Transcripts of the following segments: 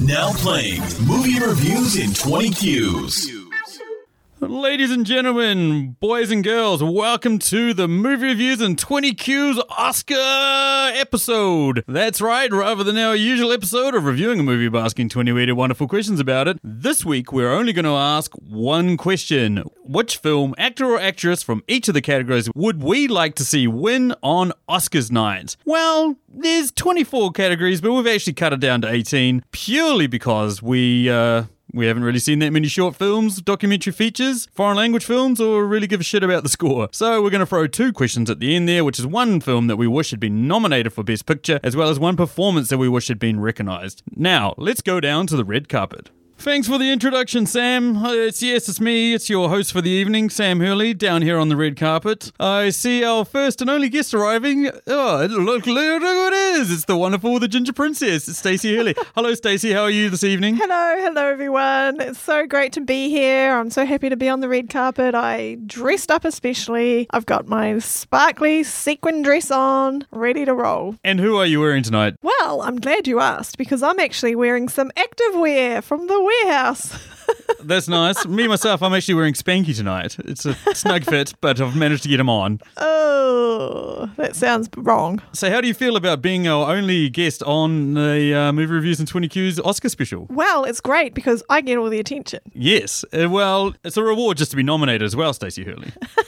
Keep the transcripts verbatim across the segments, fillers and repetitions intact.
Now playing movie reviews in twenty Qs. Ladies and gentlemen, boys and girls, welcome to the Movie Reviews in twenty Qs Oscar episode. That's right, rather than our usual episode of reviewing a movie by asking twenty weird and wonderful questions about it, this week we're only going to ask one question. Which film, actor or actress from each of the categories would we like to see win on Oscars night? Well, there's twenty-four categories, but we've actually cut it down to eighteen, purely because we, uh... We haven't really seen that many short films, documentary features, foreign language films, or really give a shit about the score. So we're going to throw two questions at the end there, which is one film that we wish had been nominated for Best Picture, as well as one performance that we wish had been recognised. Now, let's go down to the red carpet. Thanks for the introduction, Sam. Uh, it's, yes, it's me. It's your host for the evening, Sam Hurley, down here on the red carpet. I see our first and only guest arriving. Oh, look, look, look who it is. It's the wonderful, the ginger princess. It's Stacey Hurley. Hello, Stacey. How are you this evening? Hello, hello, everyone. It's so great to be here. I'm so happy to be on the red carpet. I dressed up especially. I've got my sparkly sequin dress on, ready to roll. And who are you wearing tonight? Well, I'm glad you asked, because I'm actually wearing some activewear from the warehouse. That's nice. Me, myself, I'm actually wearing Spanky tonight. It's a snug fit, but I've managed to get him on. Oh, that sounds wrong. So how do you feel about being our only guest on the uh, Movie Reviews in twenty Qs Oscar special? Well, it's great because I get all the attention. Yes. Uh, well, it's a reward just to be nominated as well, Stacey Hurley.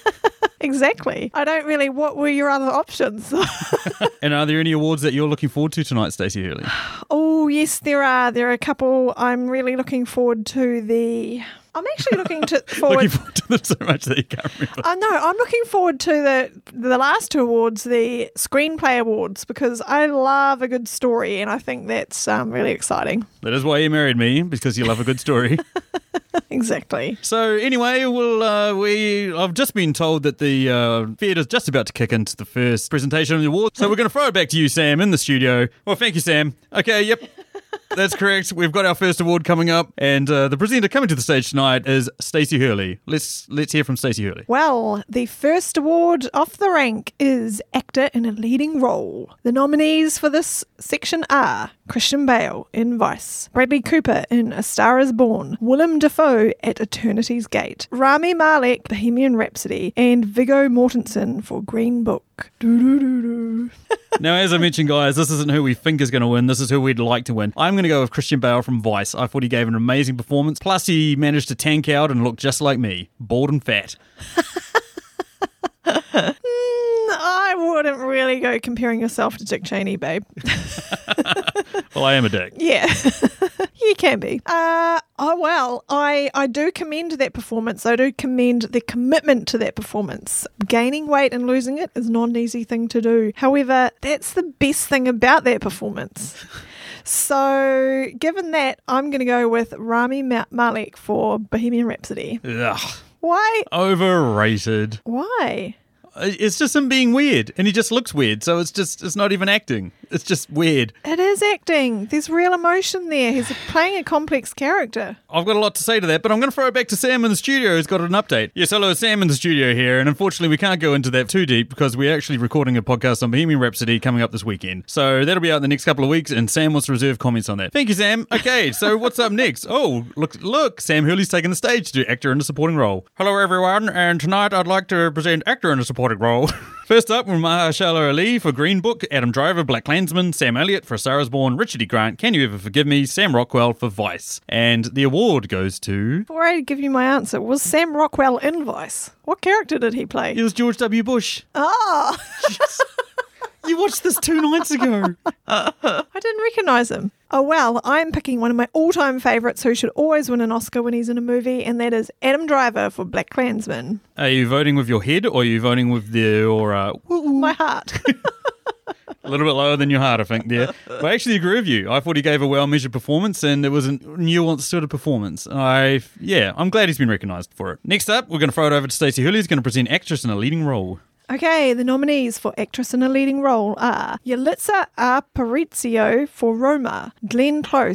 Exactly. I don't really... What were your other options? And are there any awards that you're looking forward to tonight, Stacey Hurley? Oh, yes, there are. There are a couple. I'm really looking forward to the... I'm actually looking to forward... looking forward to them so much that you can't remember. I uh, know. I'm looking forward to the the last two awards, the Screenplay Awards, because I love a good story, and I think that's um, really exciting. That is why you married me, because you love a good story. Exactly. So anyway, well, uh, we I've just been told that the uh, theatre's just about to kick into the first presentation of the award. So we're going to throw it back to you, Sam, in the studio. Well, thank you, Sam. Okay, yep. That's correct. We've got our first award coming up, and uh, the presenter coming to the stage tonight is Stacey Hurley. Let's let's hear from Stacey Hurley. Well, the first award off the rank is Actor in a Leading Role. The nominees for this section are Christian Bale in Vice, Bradley Cooper in A Star Is Born, Willem Dafoe at Eternity's Gate, Rami Malek, Bohemian Rhapsody, and Viggo Mortensen for Green Book. Doo-doo-doo-doo. Now, as I mentioned, guys, this isn't who we think is going to win. This is who we'd like to win. I'm going to go with Christian Bale from Vice. I thought he gave an amazing performance. Plus, he managed to tank out and look just like me, bald and fat. mm, I wouldn't really go comparing yourself to Dick Cheney, babe. Well, I am a dick. Yeah, you can be. Uh, oh, well, I, I do commend that performance. I do commend the commitment to that performance. Gaining weight and losing it is not an easy thing to do. However, that's the best thing about that performance. So, given that, I'm going to go with Rami Malek for Bohemian Rhapsody. Ugh. Why? Overrated. Why? It's just him being weird, and he just looks weird, so it's just, it's not even acting. It's just weird. It is acting. There's real emotion there. He's playing a complex character. I've got a lot to say to that, but I'm going to throw it back to Sam in the studio who's got an update. Yes, hello, Sam in the studio here, and unfortunately we can't go into that too deep because we're actually recording a podcast on Bohemian Rhapsody coming up this weekend. So that'll be out in the next couple of weeks, and Sam wants to reserve comments on that. Thank you, Sam. Okay, so what's up next? Oh, look, look, Sam Hurley's taking the stage to do actor in a supporting role. Hello, everyone, and tonight I'd like to present actor in a supporting role. First up, Mahershala Ali for Green Book, Adam Driver, Black Klansman, Sam Elliott for A Star Is Born, Richard E. Grant, Can You Ever Forgive Me, Sam Rockwell for Vice. And the award goes to... Before I give you my answer, was Sam Rockwell in Vice? What character did he play? It was George W. Bush. Oh! You watched this two nights ago. I didn't recognise him. Oh, well, I'm picking one of my all-time favourites who should always win an Oscar when he's in a movie, and that is Adam Driver for Black Klansman. Are you voting with your head, or are you voting with the, your... Uh, my heart. A little bit lower than your heart, I think, there. But I actually agree with you. I thought he gave a well-measured performance, and it was a nuanced sort of performance. I, yeah, I'm glad he's been recognised for it. Next up, we're going to throw it over to Stacey Hurley, who's going to present actress in a leading role. Okay, the nominees for actress in a leading role are Yalitza Aparicio for Roma, Glenn Close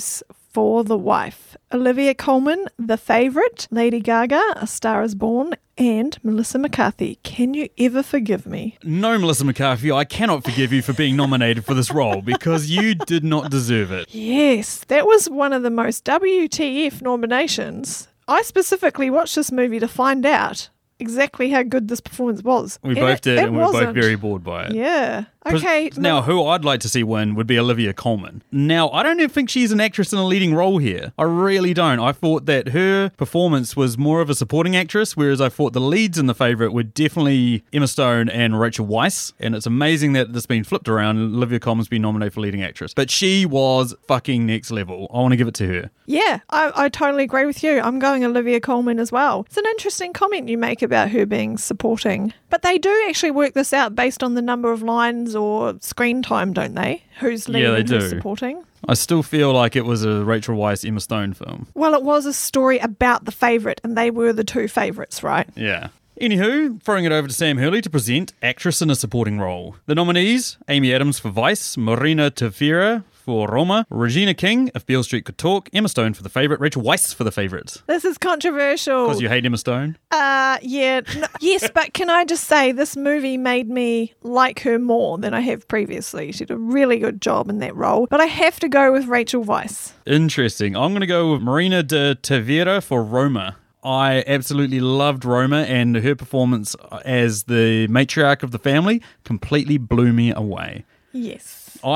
for The Wife. Olivia Colman, The Favourite. Lady Gaga, A Star is Born. And Melissa McCarthy, Can You Ever Forgive Me? No, Melissa McCarthy, I cannot forgive you for being nominated for this role because you did not deserve it. Yes, that was one of the most W T F nominations. I specifically watched this movie to find out exactly how good this performance was. We And both it- did, it and we were both wasn't. very bored by it. Yeah. Okay. Pres- Now, who I'd like to see win would be Olivia Colman. Now, I don't even think she's an actress in a leading role here. I really don't. I thought that her performance was more of a supporting actress, whereas I thought the leads in The Favourite were definitely Emma Stone and Rachel Weisz. And it's amazing that it's been flipped around and Olivia Colman's been nominated for leading actress. But she was fucking next level. I want to give it to her. Yeah, I, I totally agree with you. I'm going Olivia Colman as well. It's an interesting comment you make about her being supporting. But they do actually work this out based on the number of lines or screen time, don't they? Who's leading Yeah, they and who's do. supporting? I still feel like it was a Rachel Weisz, Emma Stone film. Well, it was a story about The Favourite, and they were the two favourites, right? Yeah. Anywho, throwing it over to Sam Hurley to present Actress in a Supporting Role. The nominees, Amy Adams for Vice, Marina Tavira for Roma, Regina King, If Beale Street Could Talk, Emma Stone for The Favourite, Rachel Weisz for The Favourite. This is controversial. Because you hate Emma Stone? Uh, yeah. No, yes, but can I just say this movie made me like her more than I have previously. She did a really good job in that role. But I have to go with Rachel Weisz. Interesting. I'm going to go with Marina de Tavira for Roma. I absolutely loved Roma, and her performance as the matriarch of the family completely blew me away. Yes.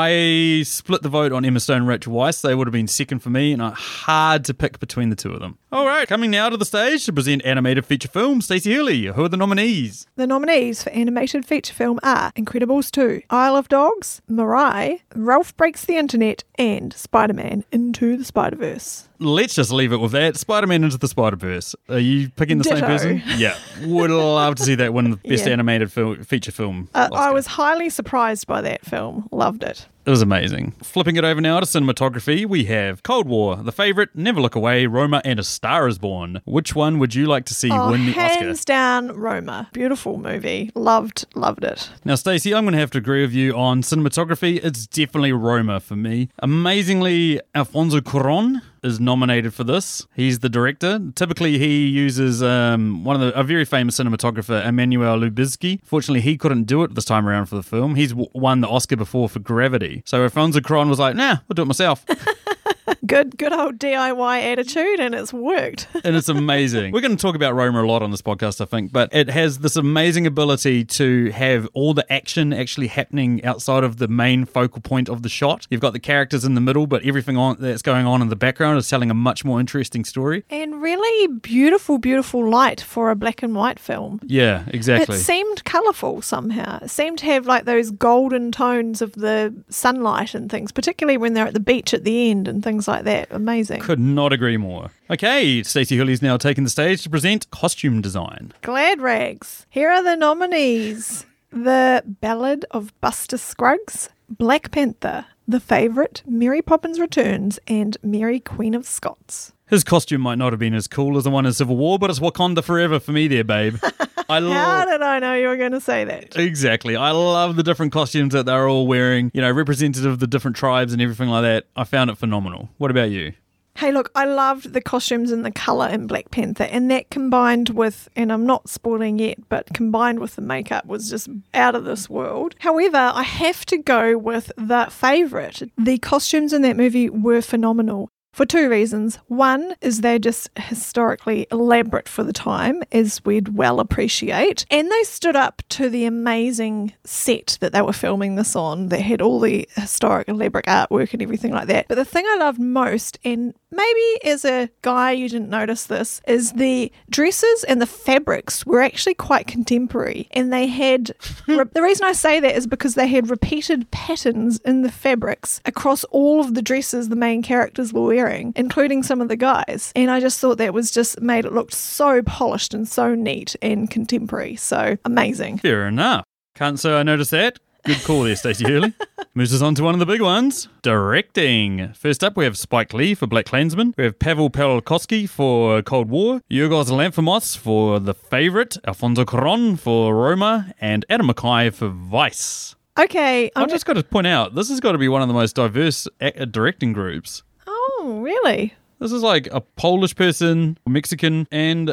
I split the vote on Emma Stone and Rachel Weisz. They would have been second for me, and I hard to pick between the two of them. All right, coming now to the stage to present animated feature film, Stacey Hurley. Who are the nominees? The nominees for animated feature film are Incredibles two, Isle of Dogs, Mirai, Ralph Breaks the Internet, and Spider-Man Into the Spider-Verse. Let's just leave it with that. Spider-Man Into the Spider-Verse. Are you picking the Ditto. same person? Yeah. Would love to see that win the best Yeah. animated fil- feature film. Uh, I Oscar. was highly surprised by that film. Loved it. It was amazing. Flipping it over now to cinematography, we have Cold War, The Favourite, Never Look Away, Roma, and A Star is Born. Which one would you like to see Oh, win the Oscar? hands down, Roma. Beautiful movie. Loved, loved it. Now, Stacey, I'm going to have to agree with you on cinematography. It's definitely Roma for me. Amazingly, Alfonso Cuarón is nominated for this. He's the director. Typically, he uses um, one of the a very famous cinematographer, Emmanuel Lubezki. Fortunately, he couldn't do it this time around for the film. He's w- won the Oscar before for Gravity. So Alfonso Cuarón was like, nah, I'll do it myself. Good, good old D I Y attitude, and it's worked. And it's amazing. We're going to talk about Roma a lot on this podcast, I think, but it has this amazing ability to have all the action actually happening outside of the main focal point of the shot. You've got the characters in the middle, but everything on that's going on in the background is telling a much more interesting story. And really beautiful, beautiful light for a black and white film. Yeah, exactly. It seemed colourful somehow. It seemed to have like those golden tones of the sunlight and things, particularly when they're at the beach at the end and things like that. Amazing. Could not agree more. Okay, Stacey Hurley's now taking the stage to present costume design. Glad Rags. Here are the nominees. The Ballad of Buster Scruggs, Black Panther, The Favourite, Mary Poppins Returns, and Mary Queen of Scots. His costume might not have been as cool as the one in Civil War, but it's Wakanda forever for me there, babe. I How love... did I know you were going to say that? Exactly. I love the different costumes that they're all wearing, you know, representative of the different tribes and everything like that. I found it phenomenal. What about you? Hey, look, I loved the costumes and the colour in Black Panther, and that combined with, and I'm not spoiling yet, but combined with the makeup was just out of this world. However, I have to go with The Favourite. The costumes in that movie were phenomenal. For two reasons. One is they're just historically elaborate for the time, as we'd well appreciate. And they stood up to the amazing set that they were filming this on that had all the historic elaborate artwork and everything like that. But the thing I loved most, and maybe as a guy you didn't notice this, is the dresses and the fabrics were actually quite contemporary. And they had, re- the reason I say that is because they had repeated patterns in the fabrics across all of the dresses the main characters were wearing, including some of the guys. And I just thought that was just made it look so polished and so neat and contemporary. So amazing. Fair enough. Can't say I noticed that. Good call there, Stacey Hurley. Moves us on to one of the big ones. Directing. First up, we have Spike Lee for Black Klansman. We have Pavel Pawlikowski for Cold War. Yorgos Lanthimos for The Favourite. Alfonso Cuarón for Roma. And Adam McKay for Vice. Okay. I'm I've just got to point out, this has got to be one of the most diverse a- directing groups. Oh, Oh, really? This is like a Polish person, Mexican, and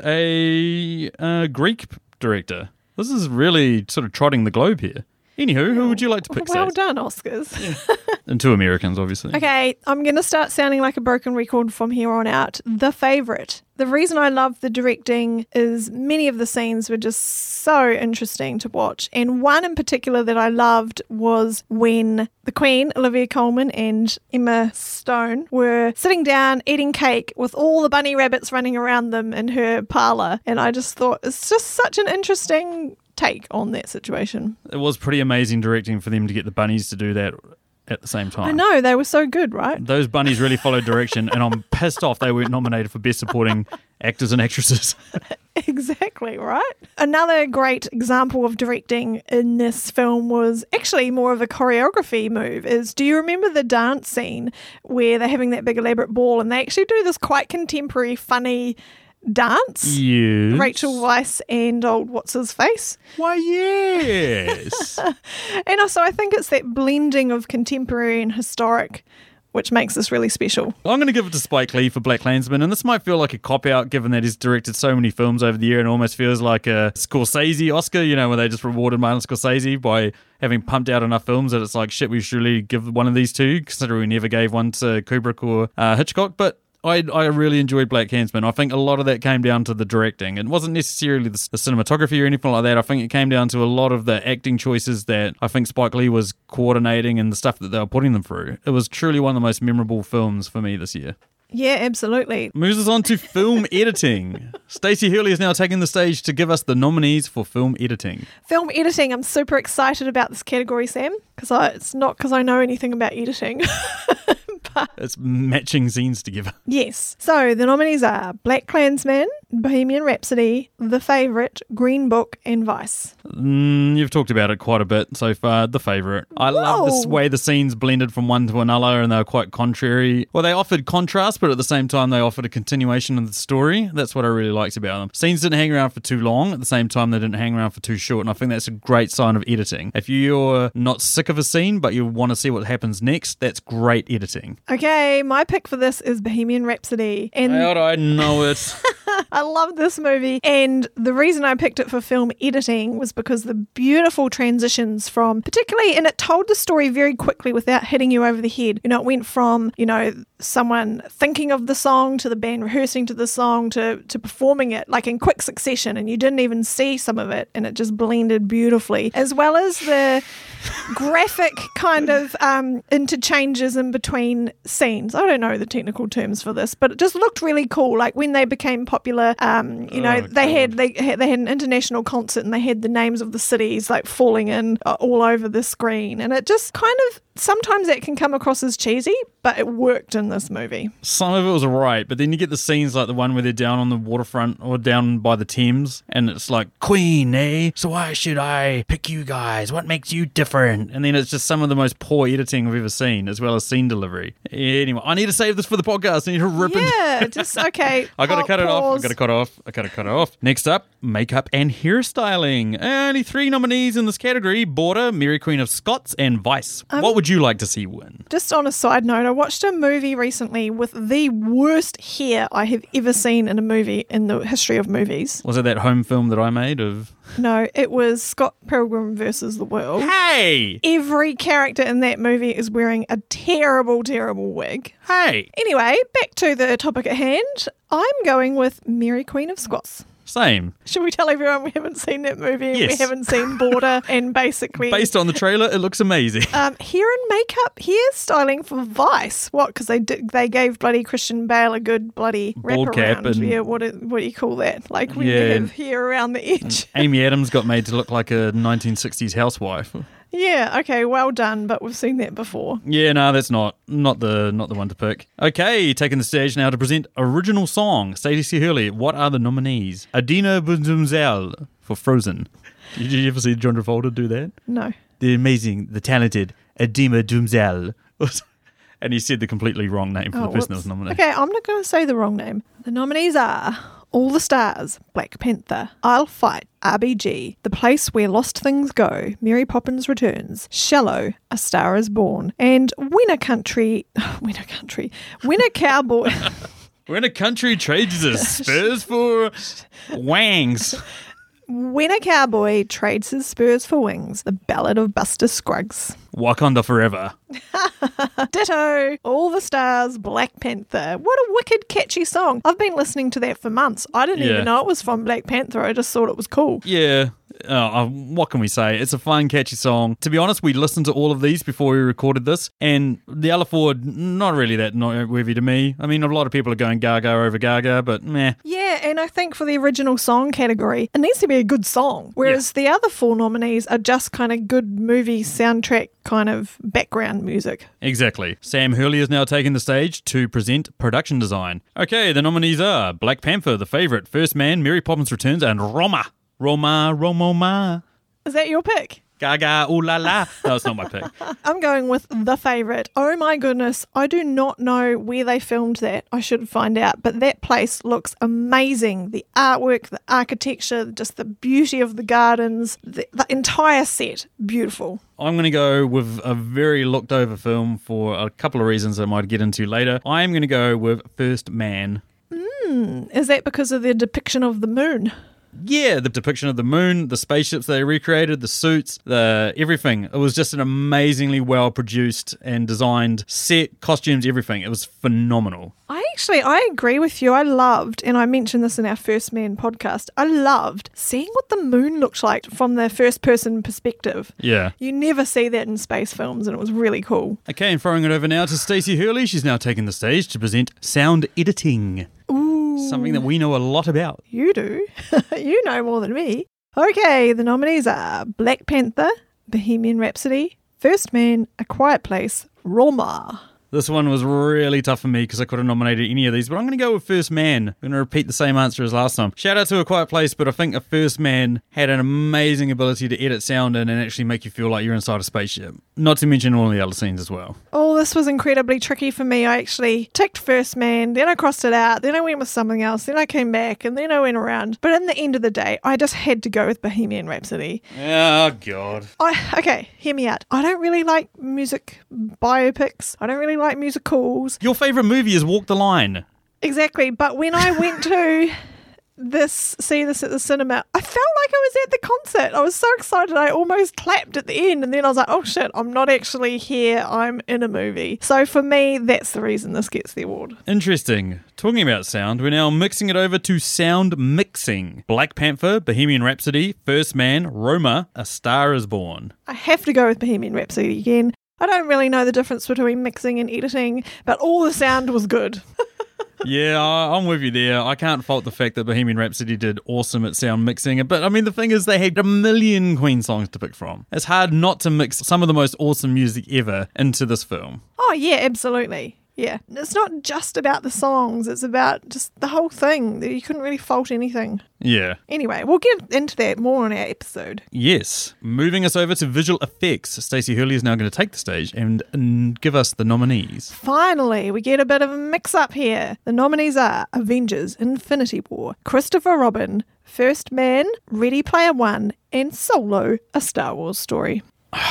a uh, Greek director. This is really sort of trotting the globe here. Anywho, who would you like to pick? Well Saz? done, Oscars. Yeah. And two Americans, obviously. Okay, I'm going to start sounding like a broken record from here on out. The Favourite. The reason I love the directing is many of the scenes were just so interesting to watch. And one in particular that I loved was when the Queen, Olivia Colman, and Emma Stone were sitting down eating cake with all the bunny rabbits running around them in her parlour. And I just thought it's just such an interesting take on that situation. It was pretty amazing directing for them to get the bunnies to do that at the same time. I know, they were so good, right? Those bunnies really followed direction, and I'm pissed off they weren't nominated for Best Supporting Actors and Actresses. Exactly, right? Another great example of directing in this film was actually more of a choreography move. Is do you remember the dance scene where they're having that big elaborate ball and they actually do this quite contemporary, funny dance? Yes. Rachel Weisz and old what's his face? Why, yes. And also I think it's that blending of contemporary and historic which makes this really special. I'm going to give it to Spike Lee for BlacKkKlansman, and this might feel like a cop-out given that he's directed so many films over the year and almost feels like a Scorsese Oscar, you know, where they just rewarded Martin Scorsese by having pumped out enough films that it's like, shit, we should really give one of these two, considering we never gave one to Kubrick or uh, Hitchcock, but I I really enjoyed BlacKkKlansman. I think a lot of that came down to the directing. It wasn't necessarily the, the cinematography or anything like that. I think it came down to a lot of the acting choices that I think Spike Lee was coordinating and the stuff that they were putting them through. It was truly one of the most memorable films for me this year. Yeah, absolutely. Moves us on to film editing. Stacey Hurley is now taking the stage to give us the nominees for film editing. Film editing. I'm super excited about this category, Sam, because it's not because I know anything about editing. But it's matching scenes together. Yes. So the nominees are BlacKkKlansman, Bohemian Rhapsody, The Favourite, Green Book, and Vice. Mm, you've talked about it quite a bit so far. The Favourite. I Whoa. love this way the scenes blended from one to another, and they were quite contrary. Well, they offered contrast, but at the same time, they offered a continuation of the story. That's what I really liked about them. Scenes didn't hang around for too long. At the same time, they didn't hang around for too short, and I think that's a great sign of editing. If you're not sick of a scene, but you want to see what happens next, that's great editing. Okay, my pick for this is Bohemian Rhapsody. And How do I know it? I love this movie, and the reason I picked it for film editing was because the beautiful transitions from, particularly, and it told the story very quickly without hitting you over the head. You know, it went from, you know, someone thinking of the song to the band rehearsing to the song to, to performing it, like in quick succession, and you didn't even see some of it, and it just blended beautifully, as well as the graphic kind of um, interchanges in between scenes. I don't know the technical terms for this, but it just looked really cool. Like when they became popular, um, you know, Oh, they God. had they had they had an international concert and they had the names of the cities like falling in uh, all over the screen, and it just kind of sometimes that can come across as cheesy, but it worked in this movie. Some of it was alright, but then you get the scenes like the one where they're down on the waterfront or down by the Thames, and it's like, Queen, eh? So why should I pick you guys? What makes you different? And then it's just some of the most poor editing I've ever seen, as well as scene delivery. Anyway, I need to save this for the podcast. I need to rip it. Yeah, just okay. I gotta Oh, cut it off. I pause. gotta cut it off. I gotta cut it off. Next up, makeup and hairstyling. Only three nominees in this category: Border, Mary Queen of Scots, and Vice. Um, what would you like to see win? Just on a side note, I watched a movie recently with the worst hair I have ever seen in a movie in the history of movies. Was it that home film that I made of? No, it was Scott Pilgrim versus the World. Hey! Every character in that movie is wearing a terrible, terrible wig. Hey! Anyway, back to the topic at hand. I'm going with Mary Queen of Scots. Same. Should we tell everyone we haven't seen that movie and we Yes. haven't seen Border and basically... Based on the trailer, it looks amazing. Um, hair and makeup, hairstyling for Vice. What? Because they did, they gave bloody Christian Bale a good bloody Bald wrap cap around. and- Yeah, what do, what do you call that? Like when Yeah. you have hair around the edge. Amy Adams got made to look like a nineteen sixties housewife. Yeah, okay, well done, but we've seen that before. Yeah, no, that's not not the not the one to pick. Okay, taking the stage now to present original song. Stacey Hurley, what are the nominees? Adina Bunzumzel for Frozen. Did you ever see John Travolta do that? No. The amazing, the talented Adina Bunzumzel. And he said the completely wrong name for Oh, the person that whoops. was nominated. Okay, I'm not going to say the wrong name. The nominees are All the Stars, Black Panther, I'll Fight, R B G, The Place Where Lost Things Go, Mary Poppins Returns, Shallow, A Star Is Born, and When a Country, When a Country, When a Cowboy... When a country trades his spurs for wangs. When a Cowboy Trades His Spurs for Wings, The Ballad of Buster Scruggs. Wakanda forever. Ditto. All the Stars, Black Panther. What a wicked catchy song. I've been listening to that for months. I didn't Yeah. even know it was from Black Panther. I just thought it was cool. Yeah. Oh, uh, what can we say? It's a fun, catchy song. To be honest, we listened to all of these before we recorded this, and the other four, not really that noteworthy to me. I mean, a lot of people are going Gaga over Gaga, but meh. Yeah, and I think for the original song category, it needs to be a good song. Whereas the other four nominees are just kind of good movie soundtrack kind of background music. Exactly. Sam Hurley is now taking the stage to present production design. Okay, the nominees are Black Panther, The Favourite, First Man, Mary Poppins Returns, and Roma. Roma, Romoma. Is that your pick? Gaga, ooh la la. No, it's not my pick. I'm going with The Favourite. Oh my goodness, I do not know where they filmed that. I should find out. But that place looks amazing. The artwork, the architecture, just the beauty of the gardens, the, the entire set, beautiful. I'm going to go with a very looked over film for a couple of reasons I might get into later. I am going to go with First Man. Mm, is that because of the depiction of the moon? Yeah, the depiction of the moon, the spaceships they recreated, the suits, the everything. It was just an amazingly well produced and designed set, costumes, everything. It was phenomenal. I actually, I agree with you. I loved, and I mentioned this in our First Man podcast, I loved seeing what the moon looked like from the first person perspective. Yeah. You never see that in space films, and it was really cool. Okay, and throwing it over now to Stacey Hurley. She's now taking the stage to present sound editing. Ooh. Something that we know a lot about. You do. You know more than me. Okay, the nominees are Black Panther, Bohemian Rhapsody, First Man, A Quiet Place, Roma. This one was really tough for me because I could have nominated any of these, but I'm going to go with First Man. I'm going to repeat the same answer as last time. Shout out to A Quiet Place, but I think A First Man had an amazing ability to edit sound in and actually make you feel like you're inside a spaceship. Not to mention all the other scenes as well. Oh, this was incredibly tricky for me. I actually ticked First Man, then I crossed it out, then I went with something else, then I came back, and then I went around. But in the end of the day, I just had to go with Bohemian Rhapsody. Oh, God. I Okay, hear me out. I don't really like music biopics. I don't really like musicals. Your favourite movie is Walk the Line. Exactly, but when I went to this see this at the cinema, I felt like I was at the concert. I was so excited I almost clapped at the end, and then I was like, oh shit, I'm not actually here, I'm in a movie. So for me, that's the reason this gets the award. Interesting. Talking about sound, we're now mixing it over to sound mixing. Black Panther, Bohemian Rhapsody, First Man, Roma, A Star Is Born. I have to go with Bohemian Rhapsody again. I don't really know the difference between mixing and editing, but all the sound was good. Yeah, I- I'm with you there. I can't fault the fact that Bohemian Rhapsody did awesome at sound mixing. But I mean, the thing is, they had a million Queen songs to pick from. It's hard not to mix some of the most awesome music ever into this film. Oh yeah, absolutely. Yeah. It's not just about the songs, it's about just the whole thing. You couldn't really fault anything. Yeah. Anyway, we'll get into that more in our episode. Yes. Moving us over to visual effects, Stacey Hurley is now going to take the stage and, and give us the nominees. Finally, we get a bit of a mix-up here. The nominees are Avengers Infinity War, Christopher Robin, First Man, Ready Player One, and Solo, A Star Wars Story.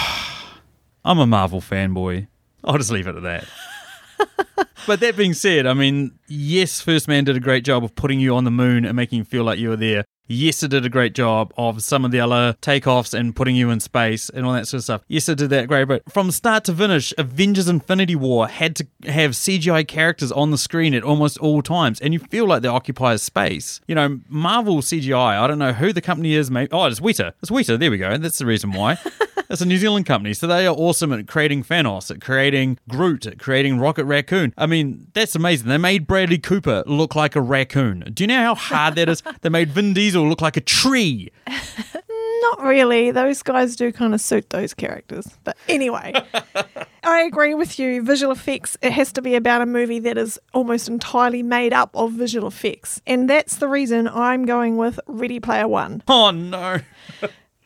I'm a Marvel fanboy. I'll just leave it at that. But that being said, I mean, yes, First Man did a great job of putting you on the moon and making you feel like you were there. Yes, it did a great job of some of the other takeoffs and putting you in space and all that sort of stuff. Yes, it did that great. But from start to finish, Avengers Infinity War had to have C G I characters on the screen at almost all times, and you feel like they occupy space. You know, Marvel C G I, I don't know who the company is. Maybe, oh, it's Weta. It's Weta. There we go. That's the reason why. It's a New Zealand company, so they are awesome at creating Thanos, at creating Groot, at creating Rocket Raccoon. I mean, that's amazing. They made Bradley Cooper look like a raccoon. Do you know how hard that is? They made Vin Diesel look like a tree. Not really. Those guys do kind of suit those characters. But anyway, I agree with you. Visual effects, it has to be about a movie that is almost entirely made up of visual effects. And that's the reason I'm going with Ready Player One. Oh, no.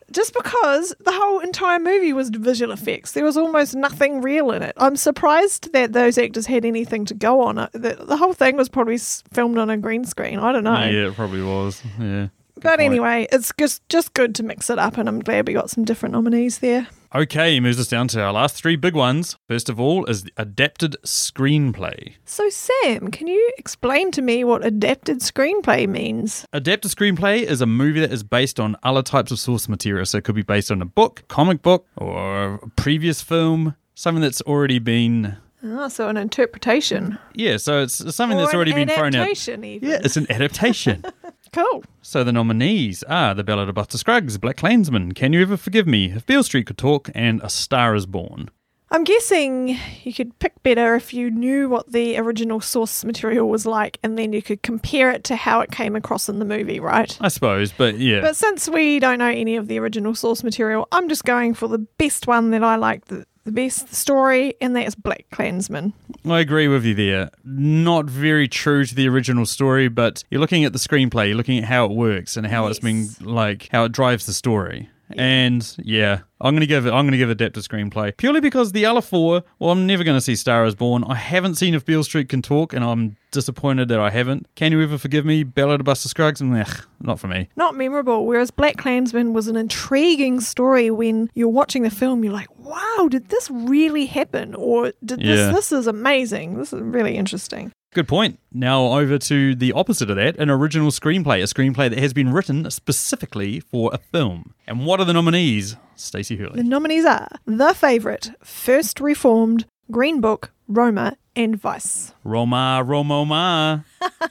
just because the whole entire movie was visual effects. There was almost nothing real in it. I'm surprised that those actors had anything to go on. The, the whole thing was probably filmed on a green screen. I don't know. Yeah, it probably was. Yeah. Good but point. Anyway, it's just, just good to mix it up, and I'm glad we got some different nominees there. Okay, moves us down to our last three big ones. First of all is the adapted screenplay. So, Sam, can you explain to me what adapted screenplay means? Adapted screenplay is a movie that is based on other types of source material. So it could be based on a book, comic book, or a previous film, something that's already been... Ah, so an interpretation. Yeah, so it's something or that's already been thrown out. Adaptation, even. Yeah, it's an adaptation. Cool. So the nominees are The Ballad of Buster Scruggs, Black Klansman, Can You Ever Forgive Me, If Beale Street Could Talk, and A Star Is Born. I'm guessing you could pick better if you knew what the original source material was like, and then you could compare it to how it came across in the movie, right? I suppose, but yeah. But since we don't know any of the original source material, I'm just going for the best one that I like the, the best story, and that's Black Klansman. I agree with you there. Not very true to the original story, but you're looking at the screenplay, you're looking at how it works and how Yes. it's been, like, how it drives the story. Yeah. And yeah, I'm gonna give it. I'm gonna give adapted screenplay purely because the other four. Well, I'm never gonna see Star Is Born. I haven't seen If Beale Street Can Talk, and I'm disappointed that I haven't. Can You Ever Forgive Me? Ballad of Buster Scruggs? Meh, not for me. Not memorable. Whereas Black Klansman was an intriguing story. When you're watching the film, you're like, "Wow, did this really happen?" Or "Did this? Yeah. This is amazing. This is really interesting." Good point. Now over to the opposite of that, an original screenplay, a screenplay that has been written specifically for a film. And what are the nominees? Stacey Hurley. The nominees are The Favourite, First Reformed, Green Book, Roma, and Vice. Roma, Romoma.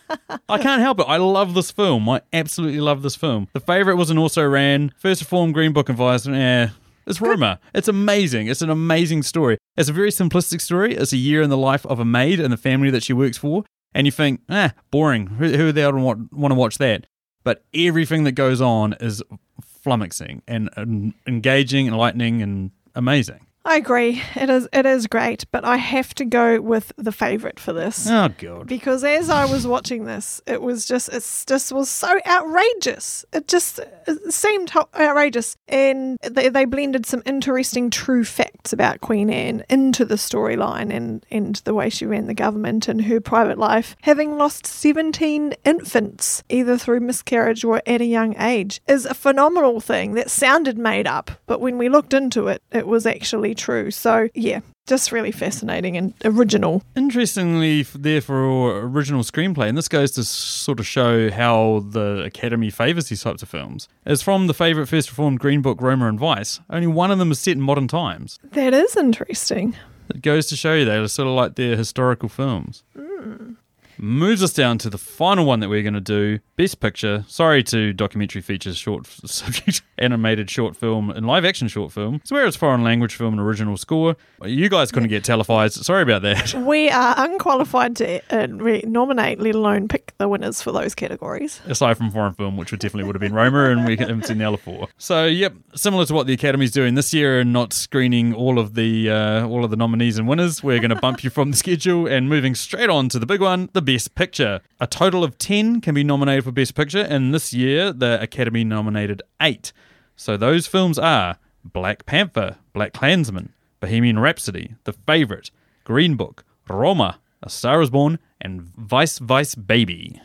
I can't help it. I love this film. I absolutely love this film. The Favourite was an also ran. First Reformed, Green Book, and Vice. Eh, it's Roma. It's amazing. It's an amazing story. It's a very simplistic story. It's a year in the life of a maid and the family that she works for. And you think, ah, boring. Who, who the hell would want, want to watch that? But everything that goes on is flummoxing and, and engaging, enlightening, and amazing. I agree. It is it is great, but I have to go with The Favourite for this. Oh, God. Because as I was watching this, it was just, it's just was so outrageous. It just it seemed ho- outrageous. And they, they blended some interesting true facts about Queen Anne into the storyline and, and the way she ran the government and her private life. Having lost seventeen infants, either through miscarriage or at a young age, is a phenomenal thing that sounded made up. But when we looked into it, it was actually true. So, yeah. Just really fascinating and original. Interestingly, f- there for original screenplay, and this goes to sort of show how the Academy favours these types of films, is from the favourite First Reformed, Green Book, Roma and Vice, only one of them is set in modern times. That is interesting. It goes to show you they're sort of like their historical films. Mm. Moves us down to the final one that we're going to do, Best Picture. Sorry to documentary features, short subject, animated short film, and live action short film. It's where it's foreign language film and original score. You guys couldn't get televised. Sorry about that. We are unqualified to uh, re- nominate, let alone pick the winners for those categories. Aside from foreign film, which would definitely would have been Roma, and we haven't seen the other four. So, yep, similar to what the Academy's doing this year and not screening all of the uh, all of the nominees and winners, we're going to bump you from the schedule and moving straight on to the big one, the Best Picture. A total of ten can be nominated for Best Picture, and this year the Academy nominated eight. So those films are Black Panther, Black Klansman, Bohemian Rhapsody, The Favourite, Green Book, Roma, A Star Is Born, and Vice Vice Baby.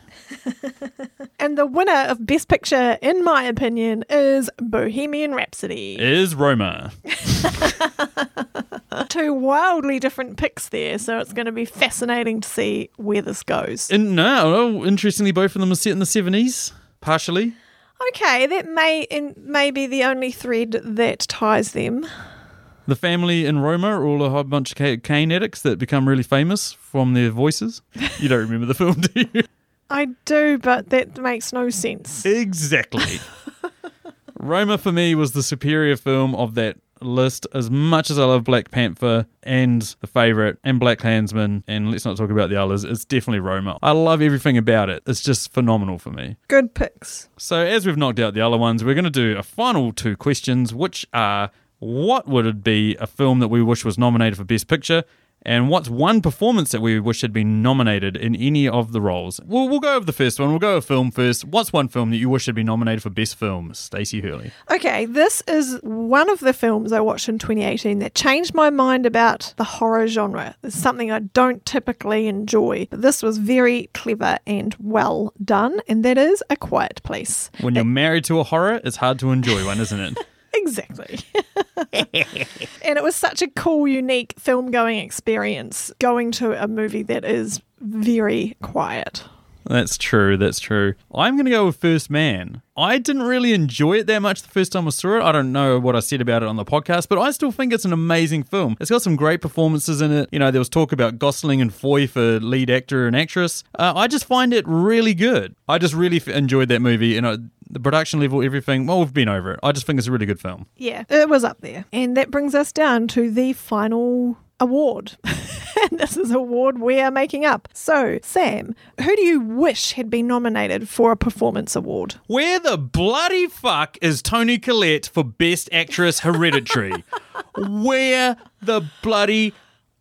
And the winner of Best Picture, in my opinion, is Bohemian Rhapsody. Is Roma. Two wildly different picks there, so it's going to be fascinating to see where this goes. And no, interestingly, both of them are set in the seventies, partially. Okay, that may in, may be the only thread that ties them. The family in Roma are all a whole bunch of cocaine addicts that become really famous from their voices. You don't remember the film, do you? I do, but that makes no sense. Exactly. Roma, for me, was the superior film of that list. As much as I love Black Panther and The Favourite and Black Klansman, and let's not talk about the others, it's definitely Roma. I love everything about it. It's just phenomenal for me. Good picks. So as we've knocked out the other ones, we're going to do a final two questions, which are, what would it be a film that we wish was nominated for Best Picture, And what's one performance that we wish had been nominated in any of the roles? We'll, we'll go over the first one. We'll go over film first. What's one film that you wish had been nominated for Best Film? Stacey Hurley. Okay, this is one of the films I watched in twenty eighteen that changed my mind about the horror genre. It's something I don't typically enjoy, but this was very clever and well done, and that is A Quiet Place. When you're married to a horror, it's hard to enjoy one, isn't it? Exactly. And it was such a cool, unique film-going experience, going to a movie that is very quiet. That's true, that's true. I'm going to go with First Man. I didn't really enjoy it that much the first time I saw it. I don't know what I said about it on the podcast, but I still think it's an amazing film. It's got some great performances in it. You know, there was talk about Gosling and Foy for lead actor and actress. Uh, I just find it really good. I just really f- enjoyed that movie. You know, the production level, everything, well, we've been over it. I just think it's a really good film. Yeah, it was up there. And that brings us down to the final award. And this is an award we are making up. So, Sam, who do you wish had been nominated for a performance award? Where the bloody fuck is Toni Collette for Best Actress Hereditary? Where the bloody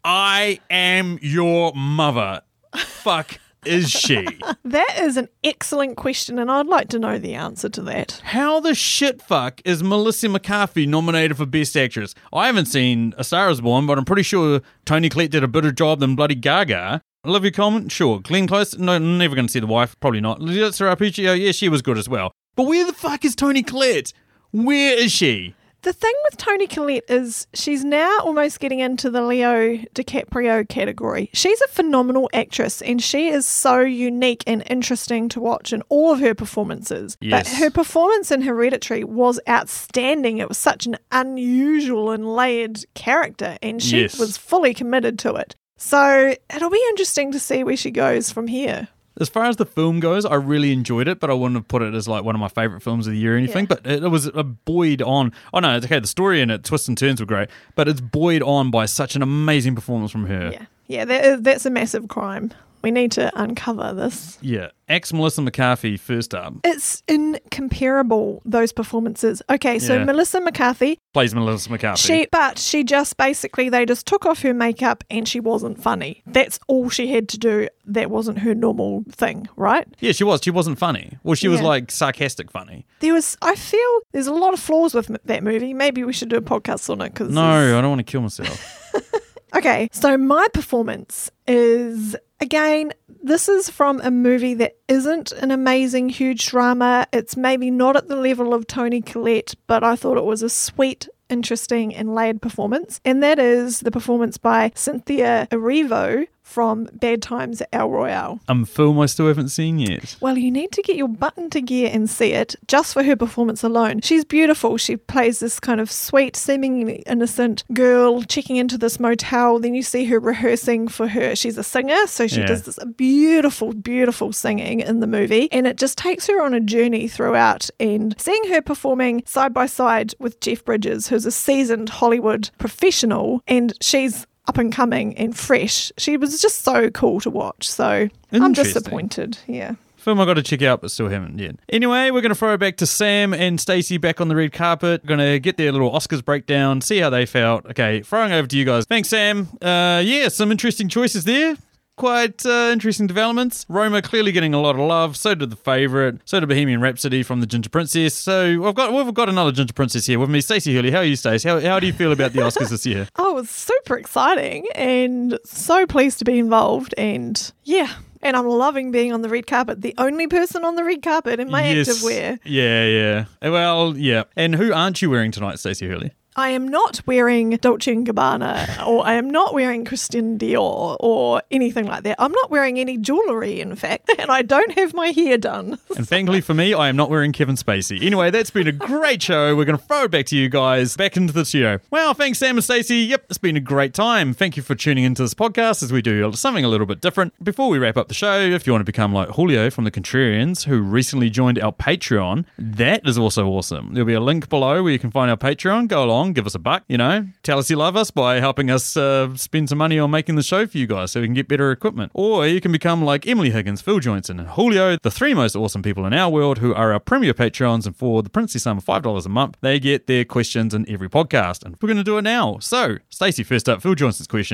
I am your mother fuck is she? That is an excellent question, and I'd like to know the answer to that. How the shit fuck is Melissa McCarthy nominated for Best Actress? I haven't seen A Star Is Born, but I'm pretty sure Toni Collette did a better job than bloody Gaga. Olivia Colman, sure. Glenn Close, no, never going to see The Wife, probably not. Lydia Sarapucci, yeah, she was good as well. But where the fuck is Toni Collette? Where is she? The thing with Toni Collette is she's now almost getting into the Leo DiCaprio category. She's a phenomenal actress and she is so unique and interesting to watch in all of her performances. Yes. But her performance in Hereditary was outstanding. It was such an unusual and layered character and she Yes. was fully committed to it. So it'll be interesting to see where she goes from here. As far as the film goes, I really enjoyed it, but I wouldn't have put it as like one of my favourite films of the year or anything. Yeah. But it, it was a buoyed on. Oh no, it's okay. The story and it, twists and turns were great, but it's buoyed on by such an amazing performance from her. Yeah, yeah, that is, that's a massive crime. We need to uncover this. Yeah. Ex Melissa McCarthy first up. It's incomparable, those performances. Okay, so Yeah. Melissa McCarthy, Plays Melissa McCarthy. she, but she just basically, they just took off her makeup and she wasn't funny. That's all she had to do. That wasn't her normal thing, right? Yeah, she was. She wasn't funny. Well, she was Yeah. like sarcastic funny. There was, I feel there's a lot of flaws with m- that movie. Maybe we should do a podcast on it. Cause No, I don't want to kill myself. Okay, so my performance is, again, this is from a movie that isn't an amazing, huge drama. It's maybe not at the level of Toni Collette, but I thought it was a sweet, interesting and layered performance. And that is the performance by Cynthia Erivo from Bad Times at El Royale. Um, film I still haven't seen yet. Well, you need to get your butt into gear and see it just for her performance alone. She's beautiful. She plays this kind of sweet, seemingly innocent girl checking into this motel. Then you see her rehearsing for her. She's a singer, so she Yeah. does this beautiful, beautiful singing in the movie. And it just takes her on a journey throughout. And seeing her performing side by side with Jeff Bridges, who's a seasoned Hollywood professional, and she's up and coming and fresh. She was just so cool to watch. So I'm Interesting. disappointed. Yeah. Film I got to check out, but still haven't yet. Anyway, we're going to throw it back to Sam and Stacey back on the red carpet. Going to get their little Oscars breakdown, see how they felt. Okay, throwing over to you guys. Thanks, Sam. Uh, yeah, some interesting choices there. Quite uh, interesting developments. Roma clearly getting a lot of love. So did The Favourite. So did Bohemian Rhapsody from the Ginger Princess. So I've got we've got another Ginger Princess here with me, Stacey Hurley. How are you, Stacey? How, how do you feel about the Oscars this year? Oh, it was super exciting and so pleased to be involved. And yeah, and I'm loving being on the red carpet. The only person on the red carpet in my Yes. active wear. Yeah, yeah. Well, yeah. And who aren't you wearing tonight, Stacey Hurley? I am not wearing Dolce and Gabbana, or I am not wearing Christian Dior or anything like that. I'm not wearing any jewellery, in fact, and I don't have my hair done. And thankfully for me, I am not wearing Kevin Spacey. Anyway, that's been a great show. We're going to throw it back to you guys, back into the studio. Well, thanks, Sam and Stacey. Yep, it's been a great time. Thank you for tuning into this podcast as we do something a little bit different. Before we wrap up the show, if you want to become like Julio from the Contrarians, who recently joined our Patreon, that is also awesome. There'll be a link below where you can find our Patreon. Go along, give us a buck, you know, tell us you love us by helping us uh, spend some money on making the show for you guys so we can get better equipment. Or you can become like Emily Higgins, Phil Joinson, and Julio, the three most awesome people in our world who are our premier Patreons, and for the princely sum of five dollars a month, they get their questions in every podcast. And we're going to do it now. So, Stacey, first up, Phil Johnson's question.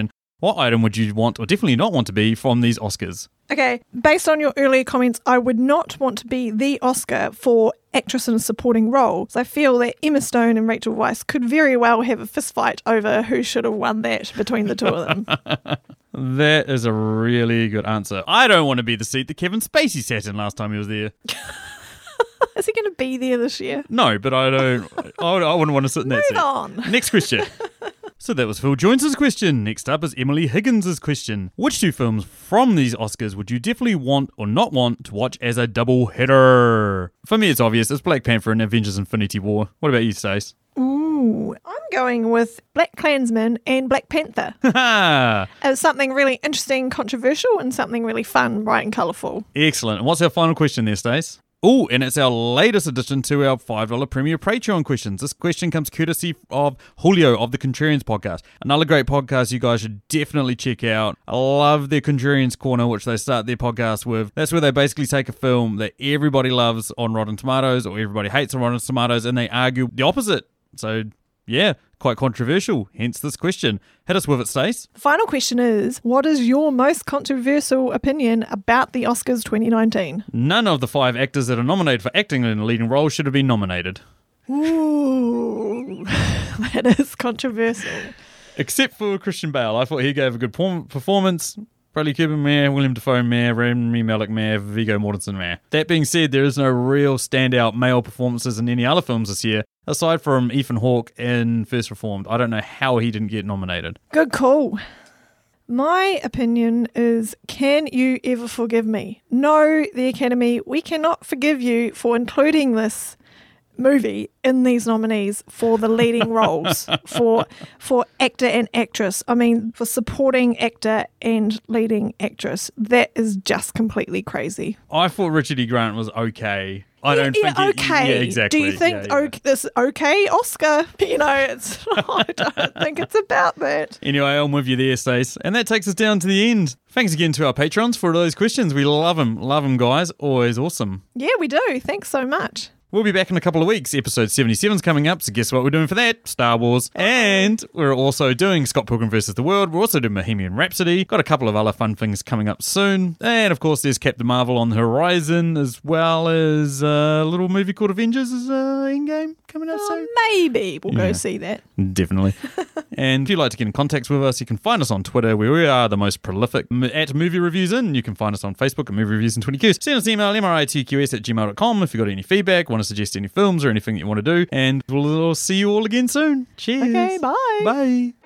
What item would you want or definitely not want to be from these Oscars? Okay, based on your earlier comments, I would not want to be the Oscar for actress in a supporting role. So I feel that Emma Stone and Rachel Weisz could very well have a fist fight over who should have won that between the two of them. That is a really good answer. I don't want to be the seat that Kevin Spacey sat in last time he was there. Is he going to be there this year? No, but I don't. I, I wouldn't want to sit in that Move seat. on. Next question. So that was Phil Jones' question. Next up is Emily Higgins' question. Which two films from these Oscars would you definitely want or not want to watch as a double header? For me, it's obvious. It's Black Panther and Avengers Infinity War. What about you, Stace? Ooh, I'm going with Black Klansman and Black Panther. As something really interesting, controversial, and something really fun, bright and colourful. Excellent. And what's our final question there, Stace? Oh, and it's our latest addition to our five dollars Premier Patreon questions. This question comes courtesy of Julio of the Contrarians podcast. Another great podcast you guys should definitely check out. I love their Contrarians Corner, which they start their podcast with. That's where they basically take a film that everybody loves on Rotten Tomatoes or everybody hates on Rotten Tomatoes and they argue the opposite. So, yeah, quite controversial, hence this question. Hit us with it, Stace. Final question is, what is your most controversial opinion about the Oscars twenty nineteen? None of the five actors that are nominated for acting in a leading role should have been nominated. Ooh, that is controversial. Except for Christian Bale. I thought he gave a good performance. Bradley Cooper, meh. William Dafoe, meh. Rami Malek, meh. Viggo Mortensen, meh. That being said, there is no real standout male performances in any other films this year, aside from Ethan Hawke in First Reformed. I don't know how he didn't get nominated. Good call. My opinion is, can you ever forgive me? No, the Academy, we cannot forgive you for including this movie in these nominees for the leading roles for for actor and actress. I mean, for supporting actor and leading actress. That is just completely crazy. I thought Richard E. Grant was okay. I yeah, don't yeah, think he, okay. Yeah, exactly. Do you think yeah, yeah. okay, this okay Oscar? You know, it's I don't think it's about that. Anyway, I'm with you there, Stace. And that takes us down to the end. Thanks again to our patrons for those questions. We love them. Love them, guys. Always awesome. Yeah, we do. Thanks so much. We'll be back in a couple of weeks. Episode seventy-seven is coming up, so guess what we're doing for that? Star Wars. And we're also doing Scott Pilgrim versus the World. We're also doing Bohemian Rhapsody. Got a couple of other fun things coming up soon. And, of course, there's Captain Marvel on the horizon, as well as a little movie called Avengers is uh, Endgame coming out Oh, soon. maybe we'll Yeah. go see that. Definitely. And if you'd like to get in contact with us, you can find us on Twitter, where we are the most prolific m- at Movie Reviews In. You can find us on Facebook at Movie Reviews in twenty Qs. Send us an email, M R I T Q S at gmail dot com if you've got any feedback, want to suggest any films or anything that you want to do. And we'll see you all again soon. Cheers. Okay, bye. Bye.